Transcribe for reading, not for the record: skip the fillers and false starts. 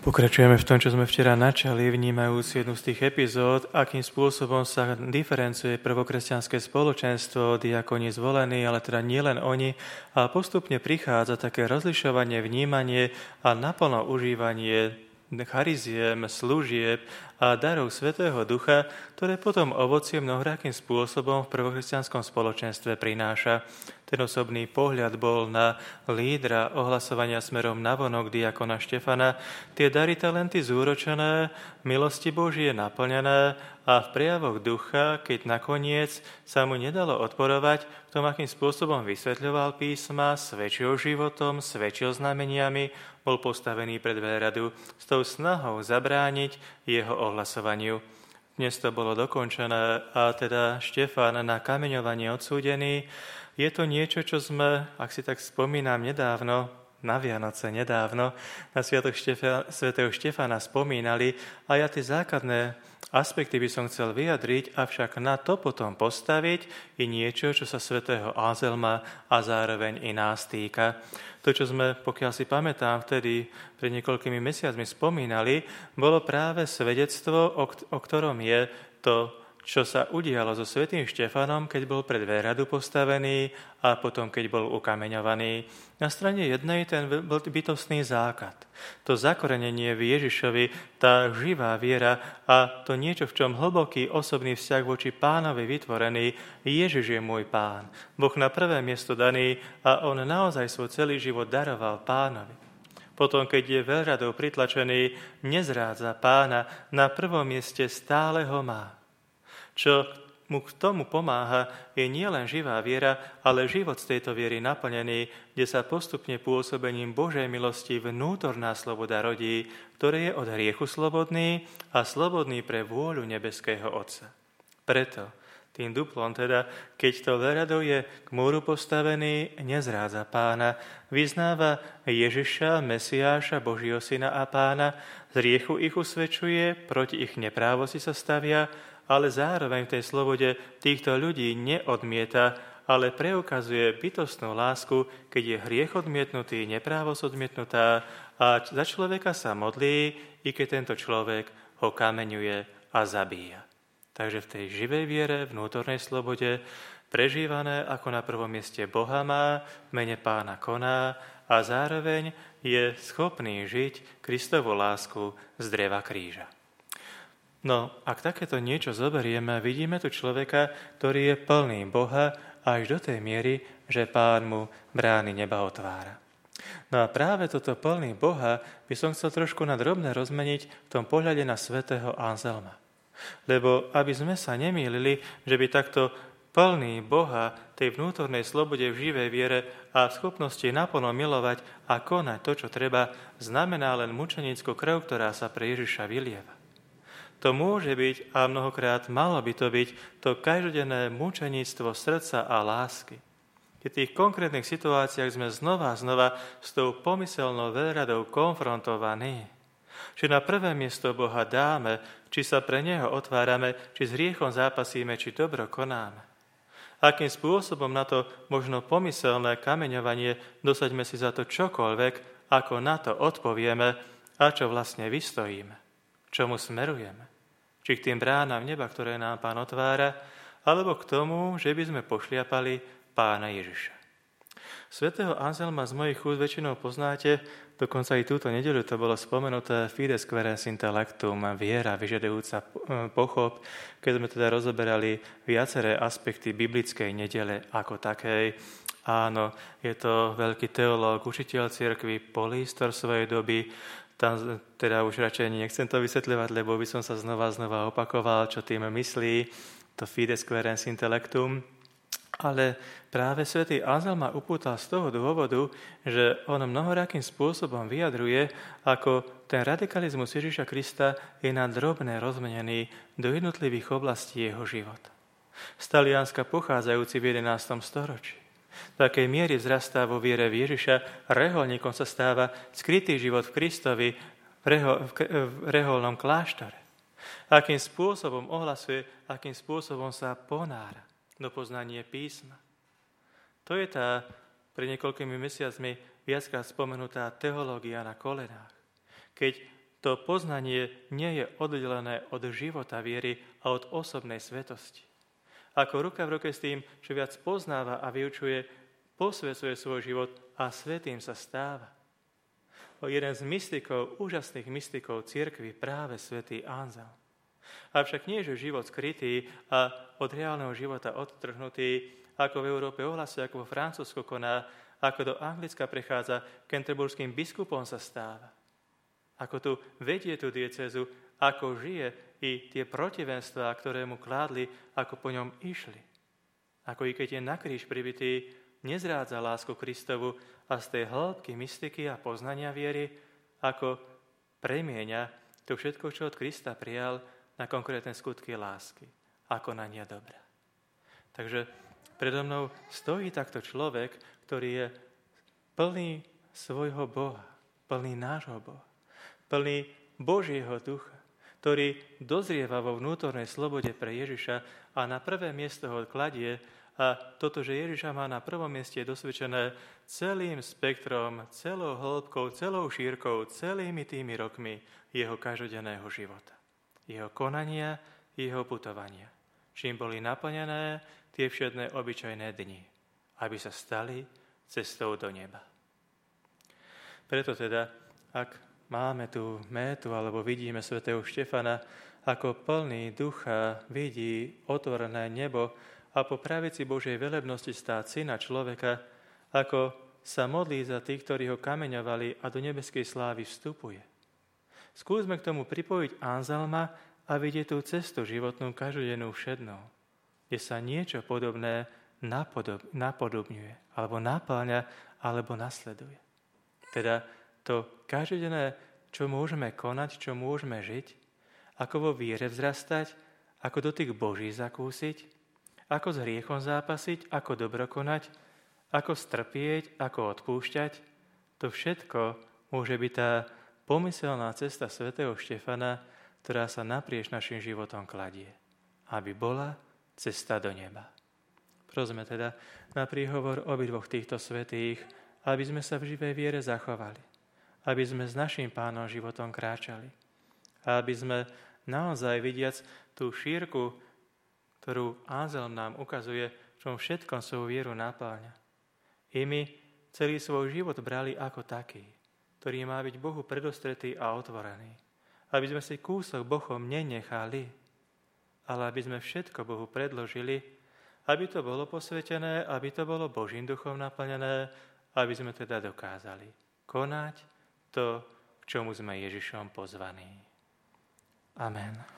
Pokračujeme v tom, čo sme včera načali, vnímajúc jednu z tých epizód, akým spôsobom sa diferencuje prvokresťanské spoločenstvo, diakoni zvolení, ale teda nielen oni, a postupne prichádza také rozlišovanie, vnímanie a naplno užívanie chariziem, služieb a darov Svätého Ducha, ktoré potom ovocie mnohorakým spôsobom v prvokresťanskom spoločenstve prináša. Ten osobný pohľad bol na lídra ohlasovania smerom navonok diakona Štefana, tie dary talenty zúročené, milosti Božie naplnené a v prejavoch ducha, keď nakoniec sa mu nedalo odporovať v tom, akým spôsobom vysvetľoval písma, svedčil životom, svedčil znameniami, bol postavený pred veľradu s tou snahou zabrániť jeho ohlasovaniu. Dnes to bolo dokončené a teda Štefan na kameňovanie odsúdený. Je to niečo, čo sme, ak si tak spomínam nedávno, na Vianoce nedávno, na sviatok svätého Štefana spomínali a ja tie základné aspekty by som chcel vyjadriť, avšak na to potom postaviť i niečo, čo sa svätého Anzelma a zároveň i nás týka. To, čo sme, pokiaľ si pamätám, vtedy pred niekoľkými mesiacmi spomínali, bolo práve svedectvo, o ktorom je to, čo sa udialo so svätým Štefanom, keď bol pred veľradu postavený a potom, keď bol ukameňovaný. Na strane jednej ten bol bytostný základ. To zakorenenie v Ježišovi, tá živá viera a to niečo, v čom hlboký osobný vzťah voči Pánovi vytvorený. Ježiš je môj Pán. Boh na prvé miesto daný a on naozaj svoj celý život daroval Pánovi. Potom, keď je veľradou pritlačený, nezrádza Pána, na prvom mieste stále ho má. Čo mu k tomu pomáha, je nielen živá viera, ale život z tejto viery naplnený, kde sa postupne pôsobením Božej milosti vnútorná sloboda rodí, ktorý je od hriechu slobodný a slobodný pre vôľu nebeského Otca. Preto tým duplom teda, keď to veľradou je k múru postavený, nezrádza Pána, vyznáva Ježiša, Mesiáša, Božieho Syna a Pána, z hriechu ich usvedčuje, proti ich neprávosti sa stavia, ale zároveň v tej slobode týchto ľudí neodmieta, ale preukazuje bytostnú lásku, keď je hriech odmietnutý, neprávosť odmietnutá a za človeka sa modlí, i keď tento človek ho kameňuje a zabíja. Takže v tej živej viere, vnútornej slobode, prežívané ako na prvom mieste Boha má, v mene Pána koná a zároveň je schopný žiť Kristovu lásku z dreva kríža. No, ak takéto niečo zoberieme, vidíme tu človeka, ktorý je plný Boha až do tej miery, že Pán mu brány neba otvára. No a práve toto plný Boha by som chcel trošku na drobné rozmeniť v tom pohľade na svätého Anzelma. Lebo aby sme sa nemýlili, že by takto plný Boha tej vnútornej slobode v živej viere a v schopnosti naplno milovať a konať to, čo treba, znamená len mučenickú krv, ktorá sa pre Ježiša vylieva. To môže byť, a mnohokrát malo by to byť, to každodenné mučeníctvo srdca a lásky. V tých konkrétnych situáciách sme znova a znova s tou pomyselnou veľradou konfrontovaní. Či na prvé miesto Boha dáme, či sa pre Neho otvárame, či s hriechom zápasíme, či dobro konáme. Akým spôsobom na to možno pomyselné kameňovanie dosaďme si za to čokoľvek, ako na to odpovieme a čo vlastne vystojíme, čomu smerujeme. Či k tým bránam neba, ktoré nám Pán otvára, alebo k tomu, že by sme pošliapali Pána Ježiša. Svätého Anzelma z mojich úst väčšinou poznáte, dokonca i túto nedeľu to bolo spomenuté Fides querens intellectum, viera vyžadujúca pochop, keď sme teda rozoberali viaceré aspekty biblickej nedele ako takej. Áno, je to veľký teológ, učiteľ cirkvi, polístor svojej doby. Tam teda už radšej nechcem to vysvetľovať, lebo by som sa znova opakoval, čo tým myslí, to Fides querens intellectum. Ale práve svätý Anzelma upútal z toho dôvodu, že on mnohorakým spôsobom vyjadruje, ako ten radikalizmus Ježiša Krista je na drobné rozmenený do jednotlivých oblastí jeho života. Z Talianska pochádzajúci v 11. storočí. V takej miery vzrastá vo viere v Ježiša, reholníkom sa stáva skrytý život v Kristovi v reholnom kláštore. Akým spôsobom ohlasuje, akým spôsobom sa ponára do poznania písma. To je tá pred niekoľkými mesiacmi viackrát spomenutá teológia na kolenách. Keď To poznanie nie je oddelené od života viery a od osobnej svetosti. Ako ruka v ruke s tým, čo viac poznáva a vyučuje, posvecuje svoj život a svätým sa stáva. Jeden z mystikov, úžasných mystikov cirkvi, práve svätý Anzel. Avšak nie je život skrytý a od reálneho života odtrhnutý, ako v Európe ohlasuje, ako vo Francúzsku koná, ako do Anglicka prechádza, canterburským biskupom sa stáva. Ako tu vedie tú diecézu, ako žije i tie protivenstvá, ktoré mu kládli, ako po ňom išli. Ako i keď je na kríž pribitý, nezrádza lásku Kristovu a z tej hĺbky mystiky a poznania viery, ako premieňa to všetko, čo od Krista prijal, na konkrétne skutky lásky a konania dobra. Takže predo mnou stojí takto človek, ktorý je plný svojho Boha, plný nášho Boha, plný Božieho ducha, ktorý dozrieva vo vnútornej slobode pre Ježiša a na prvé miesto ho kladie. A toto, že Ježiša má na prvom mieste, je dosvedčené celým spektrom, celou hĺbkou, celou šírkou, celými tými rokmi jeho každodenného života. Jeho konania, jeho putovania. Čím boli naplnené tie všedné obyčajné dni, aby sa stali cestou do neba. Preto teda, ak máme tú métu, alebo vidíme svätého Štefana, ako plný ducha vidí otvorené nebo a po pravici Božej velebnosti stáť syna človeka, ako sa modlí za tých, ktorí ho kameňovali a do nebeskej slávy vstupuje. Skúsme k tomu pripojiť Anzelma a vidieť tú cestu životnú každodennú všednou, kde sa niečo podobné napodobňuje, alebo napáľa, alebo nasleduje. Teda to každodenné, čo môžeme konať, čo môžeme žiť, ako vo viere vzrastať, ako dotyk Boží zakúsiť, ako s hriechom zápasiť, ako dobro konať, ako strpieť, ako odpúšťať, to všetko môže byť tá pomyselná cesta svätého Štefana, ktorá sa naprieč našim životom kladie, aby bola cesta do neba. Prosme teda na príhovor obidvoch týchto svätých, aby sme sa v živej viere zachovali, aby sme s našim Pánom životom kráčali a aby sme naozaj vidiac tú šírku, ktorú Anzelm nám ukazuje, v čom všetkom svoju vieru napáľa. I my celý svoj život brali ako taký, ktorý má byť Bohu predostretý a otvorený. Aby sme si kúsok Bohom nenechali, ale aby sme všetko Bohu predložili, aby to bolo posvetené, aby to bolo Božím duchom naplnené, aby sme teda dokázali konať to, k čomu sme Ježišom pozvaní. Amen.